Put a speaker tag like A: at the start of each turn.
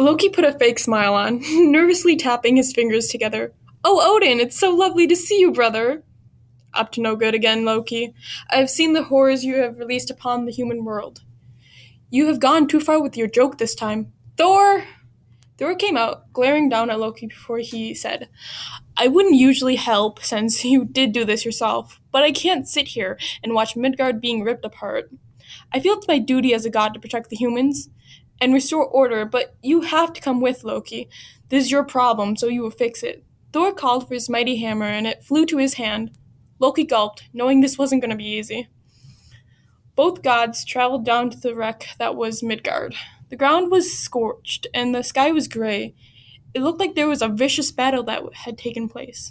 A: Loki put a fake smile on, nervously tapping his fingers together. Oh, Odin, it's so lovely to see you, brother. Up to no good again, Loki. I have seen the horrors you have released upon the human world. You have gone too far with your joke this time. Thor! Thor came out, glaring down at Loki before he said, I wouldn't usually help since you did do this yourself, but I can't sit here and watch Midgard being ripped apart. I feel it's my duty as a god to protect the humans and restore order, but you have to come with, Loki. This is your problem, so you will fix it. Thor called for his mighty hammer, and it flew to his hand. Loki gulped, knowing this wasn't going to be easy. Both gods traveled down to the wreck that was Midgard. The ground was scorched, and the sky was gray. It looked like there was a vicious battle that had taken place.